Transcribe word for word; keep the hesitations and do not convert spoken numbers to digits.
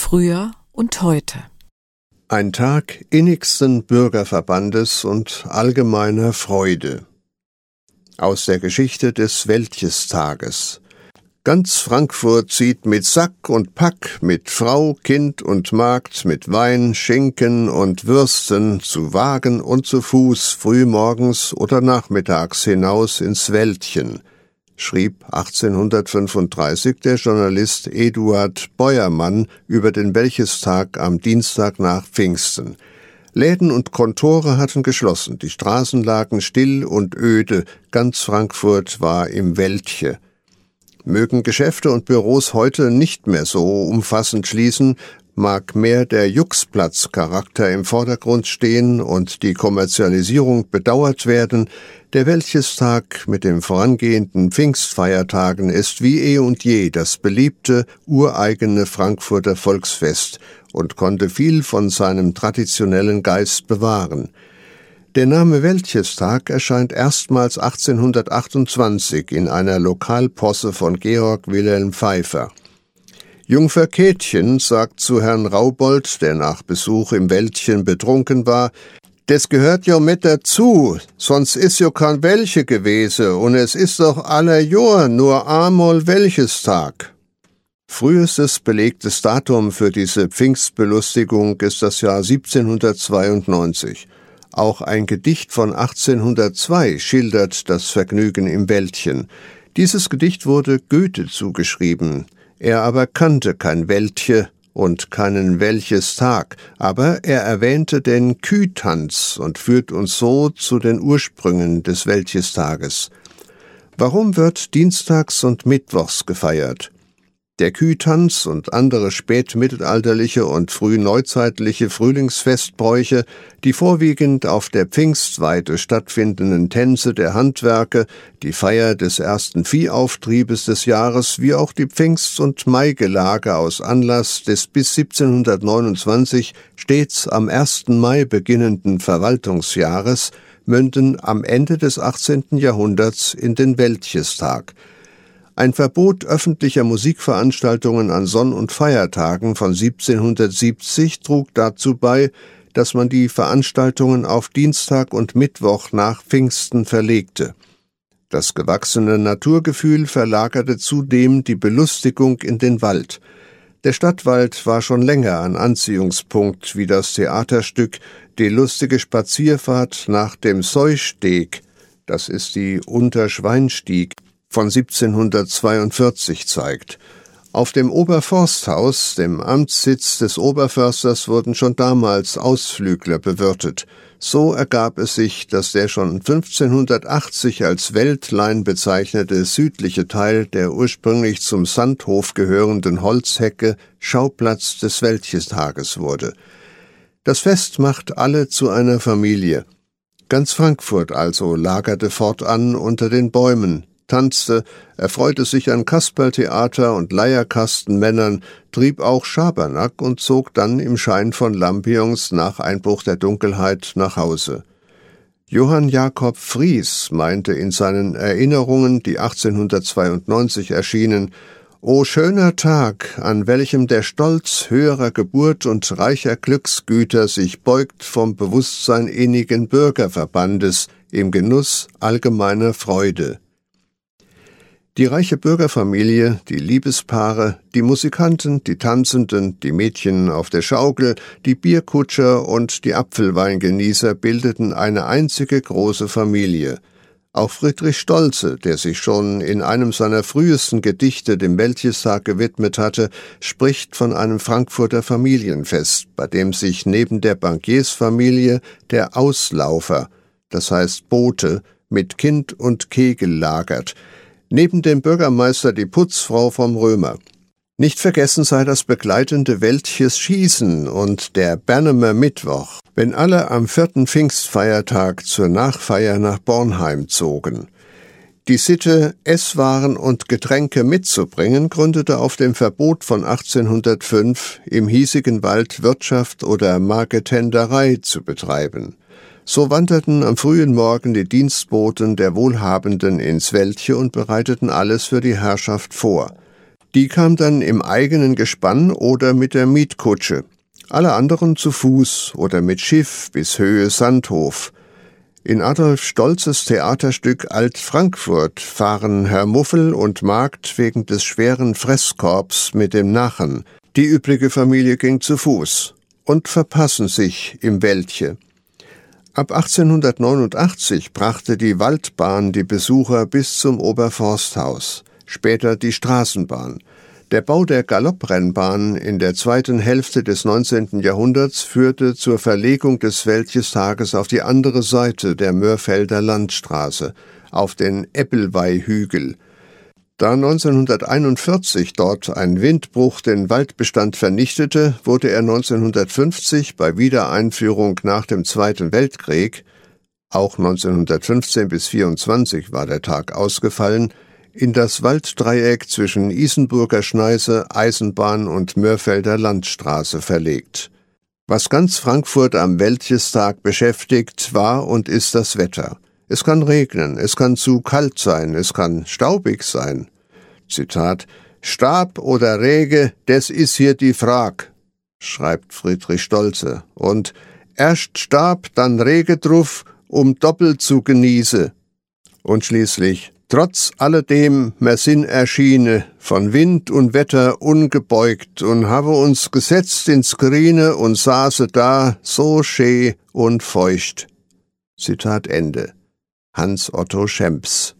Früher und heute. Ein Tag innigsten Bürgerverbandes und allgemeiner Freude. Aus der Geschichte des Wäldchestages. Ganz Frankfurt zieht mit Sack und Pack, mit Frau, Kind und Magd, mit Wein, Schinken und Würsten, zu Wagen und zu Fuß, frühmorgens oder nachmittags hinaus ins Wäldchen, schrieb achtzehnhundertfünfunddreißig der Journalist Eduard Beuermann über den Wäldchestag am Dienstag nach Pfingsten. Läden und Kontore hatten geschlossen, die Straßen lagen still und öde, ganz Frankfurt war im Wäldche. Mögen Geschäfte und Büros heute nicht mehr so umfassend schließen, mag mehr der Juxplatz-Charakter im Vordergrund stehen und die Kommerzialisierung bedauert werden, der Wäldchestag mit den vorangehenden Pfingstfeiertagen ist wie eh und je das beliebte, ureigene Frankfurter Volksfest und konnte viel von seinem traditionellen Geist bewahren. Der Name Wäldchestag erscheint erstmals achtzehnhundertachtundzwanzig in einer Lokalposse von Georg Wilhelm Pfeiffer. Jungfer Käthchen sagt zu Herrn Raubold, der nach Besuch im Wäldchen betrunken war, »Das gehört jo mit dazu, sonst is jo kein Welche gewese und es is doch aller Jahr nur amol Wäldchestag.« Frühestes belegtes Datum für diese Pfingstbelustigung ist das Jahr siebzehnhundertzweiundneunzig. Auch ein Gedicht von achtzehnhundertzwei schildert das Vergnügen im Wäldchen. Dieses Gedicht wurde Goethe zugeschrieben. Er aber kannte kein Wäldche und keinen Wäldchestag, aber er erwähnte den Kühtanz und führt uns so zu den Ursprüngen des Wäldchestages. Warum wird dienstags und mittwochs gefeiert? Der Kühtanz und andere spätmittelalterliche und frühneuzeitliche Frühlingsfestbräuche, die vorwiegend auf der Pfingstweide stattfindenden Tänze der Handwerke, die Feier des ersten Viehauftriebes des Jahres, wie auch die Pfingst- und Maigelage aus Anlass des bis siebzehnhundertneunundzwanzig stets am ersten Mai beginnenden Verwaltungsjahres, münden am Ende des achtzehnten Jahrhunderts in den Wäldchestag. Ein Verbot öffentlicher Musikveranstaltungen an Sonn- und Feiertagen von siebzehnhundertsiebzig trug dazu bei, dass man die Veranstaltungen auf Dienstag und Mittwoch nach Pfingsten verlegte. Das gewachsene Naturgefühl verlagerte zudem die Belustigung in den Wald. Der Stadtwald war schon länger ein Anziehungspunkt wie das Theaterstück »Die lustige Spazierfahrt nach dem Säusteg«, das ist die Unterschweinstieg, von siebzehnhundertzweiundvierzig zeigt. Auf dem Oberforsthaus, dem Amtssitz des Oberförsters, wurden schon damals Ausflügler bewirtet. So ergab es sich, dass der schon fünfzehnhundertachtzig als Wäldlein bezeichnete südliche Teil der ursprünglich zum Sandhof gehörenden Holzhecke Schauplatz des Wäldchestages wurde. Das Fest macht alle zu einer Familie. Ganz Frankfurt also lagerte fortan unter den Bäumen, tanzte, erfreute sich an Kasperltheater und Leierkastenmännern, trieb auch Schabernack und zog dann im Schein von Lampions nach Einbruch der Dunkelheit nach Hause. Johann Jakob Fries meinte in seinen Erinnerungen, die achtzehnhundertzweiundneunzig erschienen, »O schöner Tag, an welchem der Stolz höherer Geburt und reicher Glücksgüter sich beugt vom Bewusstsein innigen Bürgerverbandes im Genuss allgemeiner Freude.« Die reiche Bürgerfamilie, die Liebespaare, die Musikanten, die Tanzenden, die Mädchen auf der Schaukel, die Bierkutscher und die Apfelweingenießer bildeten eine einzige große Familie. Auch Friedrich Stolze, der sich schon in einem seiner frühesten Gedichte dem Wäldchestag gewidmet hatte, spricht von einem Frankfurter Familienfest, bei dem sich neben der Bankiersfamilie der Auslaufer, das heißt Bote, mit Kind und Kegel lagert, neben dem Bürgermeister die Putzfrau vom Römer. Nicht vergessen sei das begleitende Wäldches Schießen und der Bernemer Mittwoch, wenn alle am vierten Pfingstfeiertag zur Nachfeier nach Bornheim zogen. Die Sitte, Esswaren und Getränke mitzubringen, gründete auf dem Verbot von achtzehnhundertfünf, im hiesigen Wald Wirtschaft oder Marketenderei zu betreiben. So wanderten am frühen Morgen die Dienstboten der Wohlhabenden ins Wäldche und bereiteten alles für die Herrschaft vor. Die kam dann im eigenen Gespann oder mit der Mietkutsche, alle anderen zu Fuß oder mit Schiff bis Höhe Sandhof. In Adolf Stolzes Theaterstück Alt-Frankfurt fahren Herr Muffel und Magd wegen des schweren Fresskorbs mit dem Nachen. Die übrige Familie ging zu Fuß und verpassen sich im Wäldche. Ab achtzehnhundertneunundachtzig brachte die Waldbahn die Besucher bis zum Oberforsthaus, später die Straßenbahn. Der Bau der Galopprennbahn in der zweiten Hälfte des neunzehnten Jahrhunderts führte zur Verlegung des Wäldchestages auf die andere Seite der Mörfelder Landstraße, auf den Eppelweihhügel. Da neunzehnhunderteinundvierzig dort ein Windbruch den Waldbestand vernichtete, wurde er neunzehnhundertfünfzig bei Wiedereinführung nach dem Zweiten Weltkrieg, auch neunzehnhundertfünfzehn bis vierundzwanzig war der Tag ausgefallen, in das Walddreieck zwischen Isenburger Schneise, Eisenbahn und Mörfelder Landstraße verlegt. Was ganz Frankfurt am Wäldchestag beschäftigt, war und ist das Wetter. Es kann regnen, es kann zu kalt sein, es kann staubig sein. Zitat: »Stab oder Rege, des is hier die Frag«, schreibt Friedrich Stolze. Und »erst Stab, dann Rege druff, um doppelt zu genieße.« Und schließlich: »Trotz alledem, mer sin erschiene, von Wind und Wetter ungebeugt und habe uns gesetzt ins Grine und saße da, so schee und feucht.« Zitat Ende. Hans Otto Schemps.